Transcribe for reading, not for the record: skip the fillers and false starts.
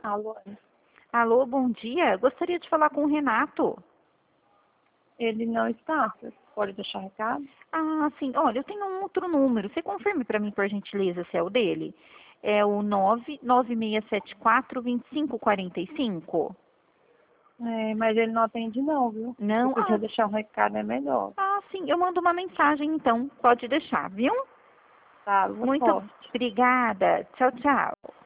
Alô, Alô, bom dia. Gostaria de falar com o Renato. ele não está. Você pode deixar recado? Ah, sim. Olha, eu tenho um outro número. Você confirme para mim, por gentileza, se é o dele? É o 99674-2545. Mas ele não atende não, viu? Se Não? quiser deixar um recado é melhor. Sim. Eu mando uma mensagem, então. Pode deixar, viu? Tá, boa Muito sorte. obrigada. Tchau, tchau.